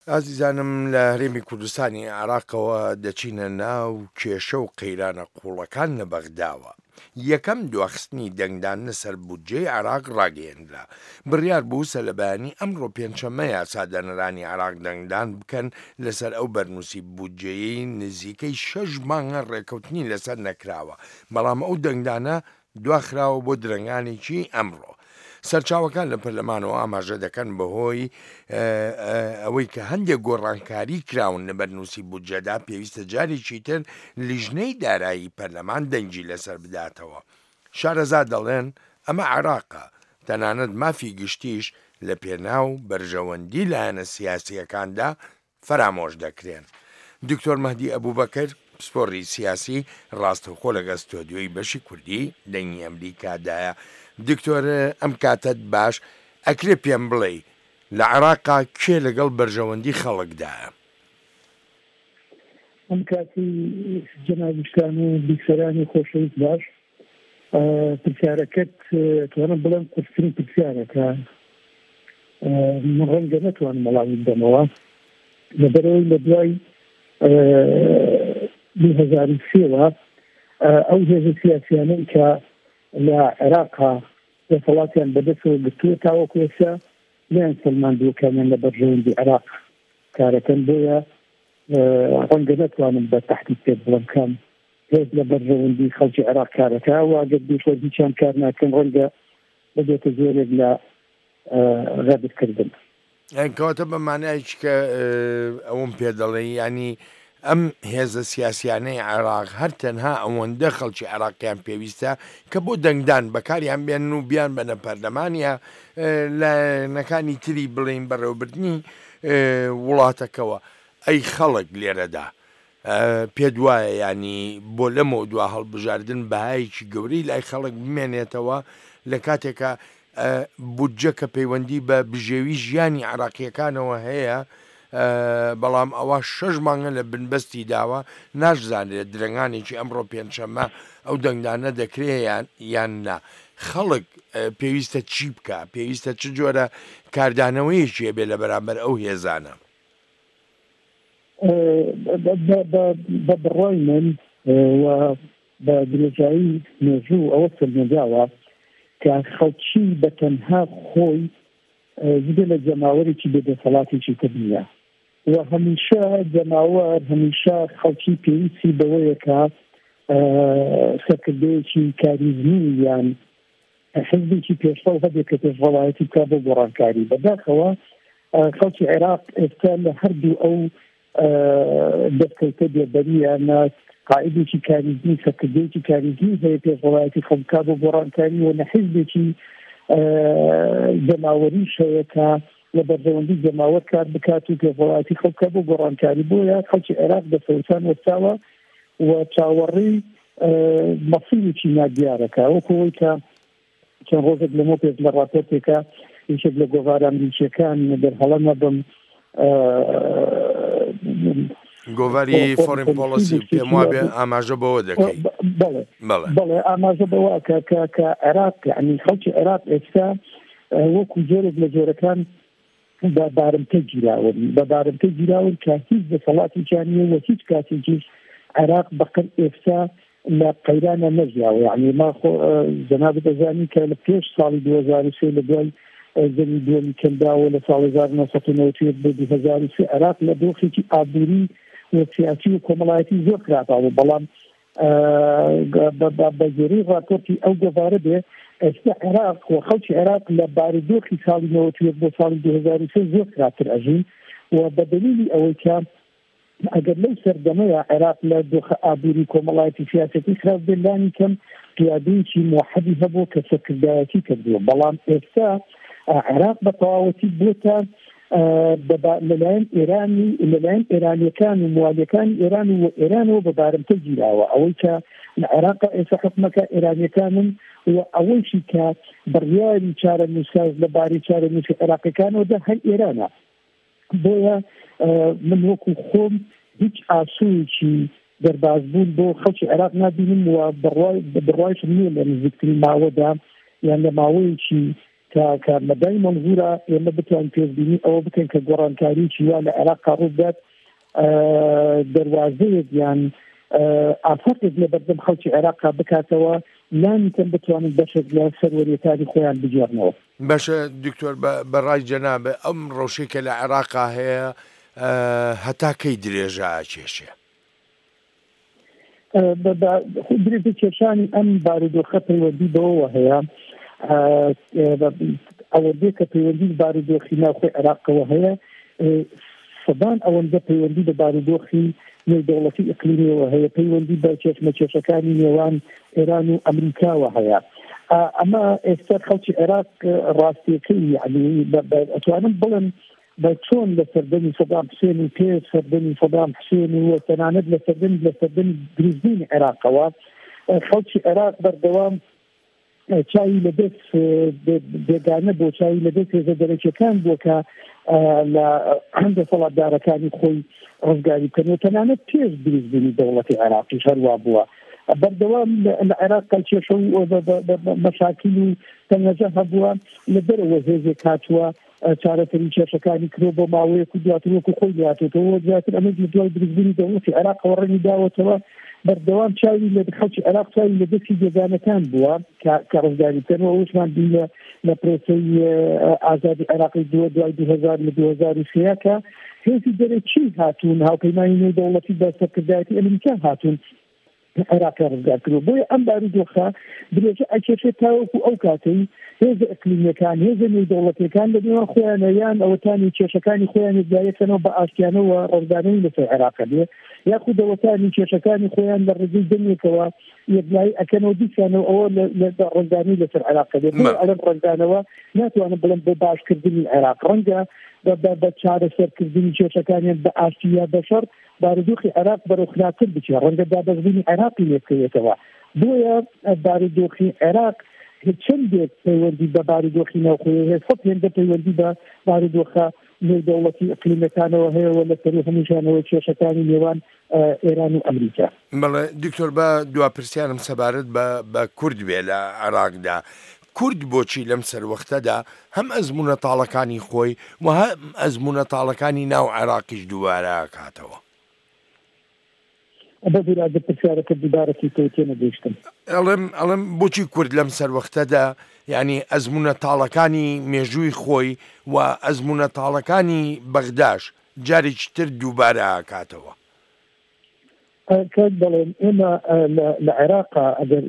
ئازیزانم لە هەرێمی کوردستانی عێراقەوە دەچینە ناو کێشە و قەیرانە قوڵەکان لە بەغداوە. یەکەم دواخستنی دەنگدانە سەر بودجەی عێراق ڕاگەیەنرا. بڕیار بوو سەلەبەیانی ئەمڕۆ پێنجشەممەیە سادەنەرانی عێراق دەنگدان بکەن لەسەر ئەو بەرنووسی بودجەیەی نزیکەی 6 مانگە ڕێکەوتنی لەسەر نەکراوە، بەڵام ئەو دەنگدانە دواخراوە بۆ درەنگانێکی ئەمڕۆ. سەرچاوەکان لە پەرلەمانەوە ئاماژە دەکەن بەهۆی ئەوەی کە هەندێک گۆڕانکاری کراون لە بەرنووسی بودجەدا پێویستە جارێکی تر لیژنەی دارایی پەرلەمان دەنگی لەسەر بداتەوە. شارەزا دەڵێن ئەمە عێراقە، تەنانەت مافی گشتیش لە پێناو بەرژەوەندی لایەنە سیاسیەکاندا فەرامۆش دەکرێن. دکتۆر مەهدی ئەبوبەکر پسپۆڕی سیاسی ڕاستەوخۆ لەگەڵ ستۆدیۆی بەشی کوردی دەنگی ئەمریکادایە. دکتۆر ئەم کاتت باش ئەکرێ پێم بڵێ لە عێراقا کێ لەگەڵ بەرژەوەندی خەڵکدایە؟ ئەم کاتی جەنابستان و بیسەرانی خۆشەویست باش، پرسیارەکەت توانم بڵێم قورسترین پرسیارەکە. من ڕەنگە نەتوانم وەڵامی بدەمەوە لەبەرەوەی لە دوای 2003ەوە ئەو هێزە سیاسیانەی کە لە عێراقا دەسەڵاتیان بەدەستەوە گرتووە تاوەکو ئێستا لیان سەلماندووەکانیان لە بەرژەوەندی عێراق کارەکەن. بۆیە ڕەنگە نەتوانم بە تەحدید پێ بڵێم کام هێز لە بەرژەوەندی خەڵکی عێراق کارەکە و ئەگەر دووشە هیچیان کار ناکەن ڕەنگە بەبێتە زۆرێک لە ڕەدکردن. کەواتە بەمانایش کە ئەوم پێ دەڵێ ینی ئەم هێزە سیاسیانەی عێراق هەر تەنها ئەوەندە خەڵکی عێراقیان پێویستە کە بۆ دەنگدان بەکاریان بێن و بیان بەنە پەرلەمانیا لە نەکانی تری بڵین بەڕێوەبردننی وڵاتەکەەوە. ئەی خەڵک لێرەدا پێ وایە ینی بۆ لەمەوە دوا هەڵبژاردن بەهایکی گەورەی لای خەڵک بمێنێتەوە لە کاتێکە بودجە کە پەیوەندی بە بژێوی ژیانی عێراقیەکانەوە هەیە، بەڵام ئەوە 6 مانگە لە بنبەستی داوە ناشزانێت درەنگانێکی ئەمڕۆ پێنجشەممە ئەو دەنگدانە دەکرێت یان نا. خەڵک پێویستە چی بکە؟ پێویستە چ جۆرە کاردانەوەیەکی بێ لە بەرامبەر ئەو هێزانە؟ بە بڕای من و بە درێژایی مێژوو ئەوە سەرنجاوە کە خەڵکی بە تەنها خۆی زیدە لە جەماوەرێکی بێدەسەڵاتێکی کردنیە و هەمیشە جەماوەر هەمیشە خەڵکی پێویستی بەوەیە کە سەرکردەیەکی کاریزمی یان حزبێکی پێشڕەو هەبێت کە پێشڕەوایەتی بکات بۆ گۆڕانکاری. بەداخەوە خەڵکی عێراق ئێستا لە هەردوو ئەو دەستکەوتە بێبەریانە قاعدێکی کاریزمی سەرکردەیەکی کاریزمی هەیە پێشڕەوایەتی خەڵکا بۆ گۆڕانکاری و لە حزبێکی جەماوەریش هەیە کە لە بەرژەوەندی جەماوەر کار بکات و پێشڕەوایەتی خەڵکا بۆ گۆڕانکاری. بۆیە خەڵکی عێراق دەسەوتان وەستاوە و چاوەڕێی مەسیرێکی نادیارەکە وەکەوەی کە چەند ڕۆژێک لەمە پێش لە ڕاپۆرتێکە یەکێک لە گۆڤارە ئەمریکیەکان دەرهەڵە نەبم گۆڤاری فۆرین پۆلیسی پێم وابێ ئاماژە بەوە دەکەی. بەڵێ ئاماژە بەوە کە عێراق یعنی خەڵکی عێراق ئێستا وەکو جۆرێک لە جۆرەکان بە بارمتە گیراون بە بارمتە گیراون کە هیچ دەسەڵاتێکیان نییە و هیچ کاتێکیش عێراق بەقەد ئێستا لە قەیرانە نەژیاوە. یعنی ما جەنابەت دەزانی کە لە پێش ساڵی 2003 لە دوای زەمی دووەمی کەنداوە لە ساڵی 1990 بۆ 2003 عێراق لە دۆخێکی ئابووری و سیاسی و کۆمەڵایەتی زۆر خراپاوە، بەڵام بە زۆرەی ڕاپۆرتی ئەو گۆڤارە بێ ئێستا عێراق و خەڵکی عێراق لە بارودۆخی ساڵی 90 بۆ ساڵی 2003 زۆر خراپتر ئەژین و بە دەلیلی ئەوەی کە ئەگەر لەو سەردەمەیە عێراق لە دۆخە ئابووری کۆمەڵایەتی سیاسەتی خراپ بێ لانی کەم پیادەیەکی موحەدی هەبوو کە سەرکردایەتی کردووە، بەڵام ئێستا عێراق بە تەواوەتی بووتە لەلایەن ئێرانی لەلایەن ئێرانیەکان و موالیەکانی ئێران و ئێرانەوە بە بارمتە گیراوە. ئەوەی کە لە عێراق ئێستا حکومەکە ئێرانیەکانن و ئەوەیشی کە بڕیاری چارەنووسکاز لەبارەی چارەنووسی عێراقیەکانەوەدا هەر ئێرانە. بۆیە من وەکو خۆم هیچ ئاسوویەکی دەربازبوون بۆ خەڵکی عێراق نابینم و بڕوایشم نییە لە نزیکترین ماوەدا یان لە ماوەیەکی کە مەدای منظورە ئێمە بتوان پێشبینی ئەوە بکەین کە گۆڕانکاریی وا لە عێراق ڕوودات دەواازەیەک یان ئافرێک لە بەردەم خەڵکی عێراقا بکاتەوە لانیتەن بتوانن بەشێک لە سەروەریەتانی خۆیان بجێڕنەوە. باشە دکتۆر بەڕای جەنابێ ئەم ڕەوشەیەکە لە عێراقا هەیە هەتا کەی درێژە کێشێ؟ درێژە کێشانی ئەم بارودۆخە پەیوەندی بەوەوە هەیە ئەوەندەیە کە پەیوەندی بارودۆخی ناوخۆی عێراقەوە هەیە سەدان ئەوەندە پەیوەندی بە بارودۆخی نێودەوڵەتی ئیقلیمیەوە هەیە پەیوەندی بە چێشمەکێشەکانی نێوان ئێران و ئەمریکاوە هەیە. ئەمە ئێستا خەڵکی عێراق ڕاستیەکەی یعنی ئەتوانم بڵێم بە چۆن لە سەردەمی سەدام حوسێن و پێ سەردەمی سەدام حوسێن و تەنانەت لە سەردەمی دروستبوونی عێراقەوە خەڵکی عێراق بەردەوام چاوی لەدەست بێگانە بۆ چاوی لەدەست هێزە دەرەکیەکان بووە کە لە هەندێک وڵاتدارەکانی خۆی ڕزگاری بکەن و تەنانەت پێش دروستبوونی دەوڵەتی عێراقیش هەروە بووە. بەردەوام لە عێراق کێشە و مەشاکل و تەنگەجە هەبووە لە دەرەوە هێزێک هاتووە چارەسەری کێشەکانی کرۆ بۆ ماوەیەک و دواتر وەکو خۆی هاتوێتەوە دواتر ئەمە دوای دروستبوونی دەوڵەتی عێراقەوە ڕەنی داوەتەوە بەردەوام چاوی لە خەڵکی عێراق چاوی لە دەستی بێگانەکان بووە کە ڕزگاری بکەنەوە ئەوشمان بین لە پرۆسەی ئازادی عێراقی دوای 2003 کە هێزی دەرەکی هاتوون هاوپەیمانی نێودەوڵەتی بە سەرکردایەتی ئەمریکا هاتوون عێراق ڕزگار کردەوە بۆیە ئەم بارودۆخە درێژە ئەکێشێت تاوەکو ئەو کاتەی هێزە ئەقلیمیەکان هێزە نێودەوڵەتیەکان لە نێوان خۆیانە یان ئەوەتانی کێشەکانی خۆیان یەکدایەکەنەوە بە ئاشتیانەوە ڕزگارەی لەسەر عێراقە بێ یاخود دەوڵەتانی کێشەکانی خۆیان لە ڕێگەی دەمیەکەوە یەکلایی ئەکەنەوە دیسانەوە ئەوە لە ڕزگارەی لەسەر عێراقە بێت ئەلەم ڕزگارەوە ناتوانن بڵێن بۆ باشکردنی عێراق ڕەنگە بە چارەسەرکردنی کێشەکانیان بە ئاشتی یا بەشەڕ بارودۆخی عێراق بەرەو خراپتر بچێ ڕەنگە دابەزبوونی عێراقی لێ بکەوێتەوە بۆیە بارودۆخی عێراق چەندێک پەیوەندی بە بارودۆخی ناوخۆیی هەیە سەد هێندە پەیوەندی بە بارودۆخە نێودەوڵەتی ئیقلیمیەکانەوە هەیە و لە سەر هەمووشانەوە کێشەکانی نێوان ئێران و ئەمریکا. بەڵێ دکتۆر بە دواپرسیانم سەبارەت بە کورد بێ لە عێراقدا کورد بۆچی لەم سەروەختەدا هەم ئەزمونە تاڵەکانی خۆی و هەم ئەزمونە تاڵەکانی ناو عێراقیش دووارە کاتەوە؟ بەبیرادە پرسیارەکە دووبارەکی تۆتێ نەگەیشتم. ئەڵێم بۆچی کورد لەم سەروەختەدا یعنی ئەزمونە تاڵەکانی مێژووی خۆی و ئەزمونە تاڵەکانی بەغداش جارێکی تر دووبارە کاتەوە؟ بەڵێن ئێمە لە عێراقا ئەگەر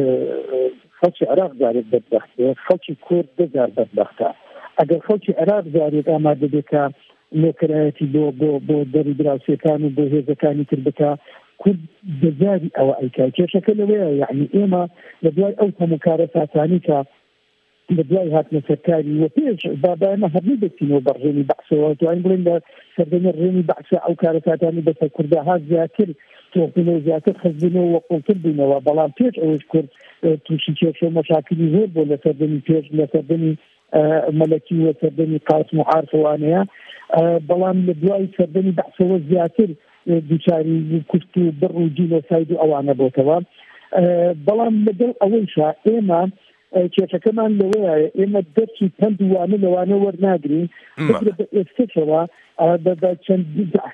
خەڵکی عێراق جارێک بەدبەختێ خەڵکی کورد دەجار بەدبەختە ئەگەر خەڵکی عێراق جارێک ئامادە بێکە نۆکرایەتی بۆ دەری دراوسەکان و بۆ هێزەکانی تر بکە کورد دەجاری ئەوە ئەیکا کێشەکە لەوەیە یعنی ئێمە لە دوای ئەو هەموو کارە ساتانی کە لە دوای هاتنە سەرکاری و پێش بابانە هەرمی دەچینەوە بە ڕێنی بەعسەوە توانین بڵێن لە سەردەمی ڕێنی بەعسە ئەو کارە ساتانی بەسەر کورداها زیاتر تۆقبوونەوە زیاتر خەزبوونەوە و قوڵتر بوونەوە بەڵام پێش ئەوەش کورد تووشی کێشە و مەشاکلی زۆر بۆ لە سەردەمی پێش لە سەردەمی مەلەکی و سەردەمی قاسم و عارفەوانەیە بەڵام لە دوای سەردەمی بەعسەوە زیاتر دووچاری کوشت و بڕ و جینۆساید و ئەوانە بۆتەوە بەڵام لەگەڵ ئەوەیشا ئێمە کێشەکەمان لەوەیە ئێمە دەرکی پند وانە لەوانە وەرناگرین بە ئێستێکەوە بە چەند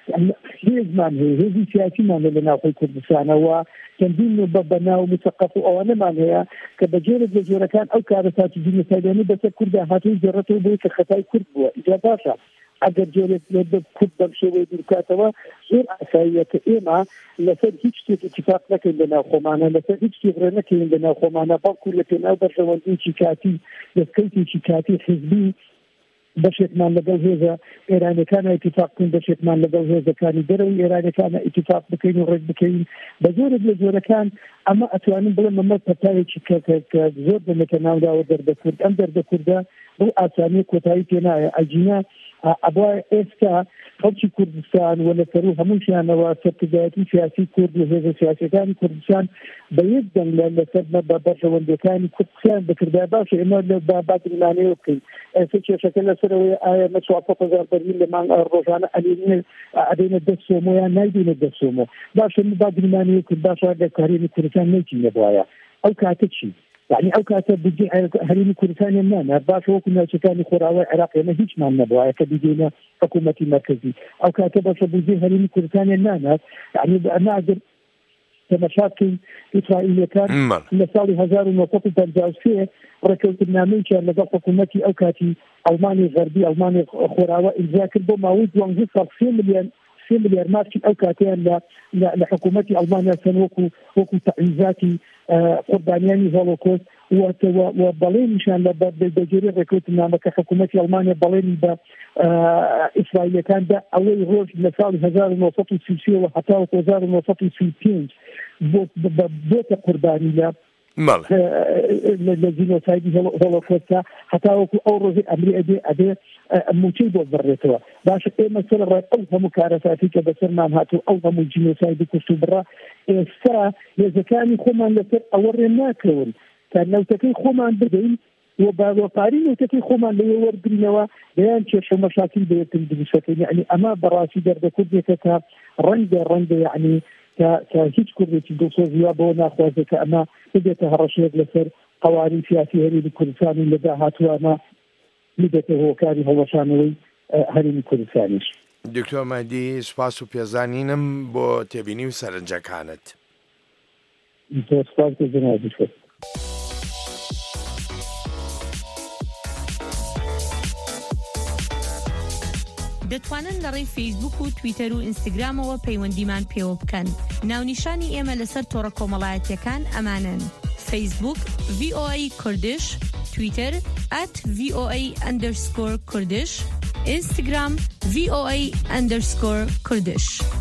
هێزمان هەیە هێزی سیاسیمان لە ناوخۆی کوردستانەوە چەندین بە ناو متەقەف و ئەوانەمان هەیە کە بەجێرێک لە جۆرەکان ئەو کارە ساتی جینۆسایدانە بەسەر کووردا هاتووی جێڕێتەوە بۆی کە خەتای کورد بووە ئیجا باشە ئەگەر جۆرێک کورد بەم شێوەیە دوورکاتەوە زۆر ئاساییە کە ئێمە لەسەر هیچ شتێک اتفاق نەکەین لە ناوخۆمانە لەسەر هیچ شتێک ڕێ نەکەین لە ناوخۆمانە بەڵکو لە پێناو بەرژەوەندیی کاتی دەستکەوتێکی کاتی حزبی بەشێکمان لەگەڵ هێزە ئێرانەکانە اتفاق بکەین بەشێکمان لەگەڵ هێزەکانی دەرەوەی ئێرانەکانە اتفاق بکەین و ڕێک بکەین بە زۆرێک لە جۆرەکان ئەمە ئەتوانین بڵێن ئەمە پەتایەکی کە زۆر دەمێتە ناوداوە دەردەکورد ئەم دەردەکوردە بۆ ئاسانی کۆتایی پێ نایە ئەجینە ئەبووە ئێستا خەڵکی کوردستان و لەسەر هەمووشیانەوە سەرکردایەتی سیاسی کورد و هێزە سیاسەکانی کوردستان بە یەک دەنگ لەسەر بە بەرژەوەندەکانی کوردستان بەکردای باشە ئێمە لە بادرمانەوە بکەین ئێستا کێشەکە لەسەرەوەی ئایا مە 400,000 بەرمیل لە مانگ ڕۆژانە ئەدەینە دەستۆمۆ یان نایدێنە دەستۆمۆ باشە بادرمانەوە کرد باشە دەکارێنی کوردستان نەیچینە بۆایە ئەو کاتە چی يعني ئەو کاتە بودجێ هەرێمی کوردستان نانە باشە وەکو ناوچەکانی خۆراوای عێراق ئێمە هیچمان نەبووە کە بگەینە حکوومەتی مرکزی ئەو کاتە باشە بودجێ هەرێمی کوردستان نانات يعني ناگر تەماشاکەین ئیسرائیلەکان لە ساڵی 1953 ڕێکەوتنامەیەکیان لەگەڵ حکوومەتی ئەو کاتی ئەڵمانی غەربی ئەڵمانی خۆراوە ئیمزا کرد بۆ ماوەی 12 ساڵ 3 ملیار مارکی ئەو کاتیان لە حکوومەتی ئەڵمانیا سن وەکو تەعویزاتی قوربانیانی هۆڵۆکۆست و بەڵێنیشان لە بەجێری ڕێکەوتنامەکە حکوومەتی ئەڵمانیا بەڵێنی بە ئیسرائیلەکاندا ئەوەی ڕۆژ لە ساڵی 1933 و هەتا 1935 بۆتە قوربانی لە جینۆسایدی هۆڵۆکۆستە هەتا وەکو ئەو ڕۆژی ئەمری ئەدێ موچەی بۆ بڕێتەوە باشە ئێمە سەر ڕێ ئەو هەموو کارەساتی کە بەسەرمان هاتوو ئەو هەموو جینۆسایدی کوشت و بڕا ئێستا هێزەکانی خۆمان لەسەر ئەوە ڕێ ناکەون تا نەوتەکەی خۆمان بدەین و باوەپاری نەوتەکەی خۆمان لەوێ وەرگرینەوە دەیان کێشە مەشاکل بێتن دروستەکەین یعنی ئەمە بەڕاستی دەردەکوردێکە تا ڕەنگە یعنی کە هیچ کوردێکی دڵسۆزیوا بۆ ناخوازێت کە ئەمە ببێتە هەڕەشەیەک لەسەر قەوانین سیاسی هەرێمی کوردستانی لە داهاتوانە ببێتە هۆکاری هەڵەشانەوەی هەرێمی کوردستانیش. دکتۆر مەهدی سوپاس و پێزانینم بۆ تێبینی و سەرنجەکانت. زۆر سپاس جەنابی شێخ. دەتوانن لە ڕێی فەیسبوک و تویتەر و ئینستاگرامەوە پەیوەندیمان پێوە بکەن. ناونیشانی ئێمە لەسەر تۆڕە کۆمەڵایەتیەکان ئەمانن: فەیسبوک VOA کوردش، تویتەر @VOA_کوردش، ئینستاگرام VOA_کوردش.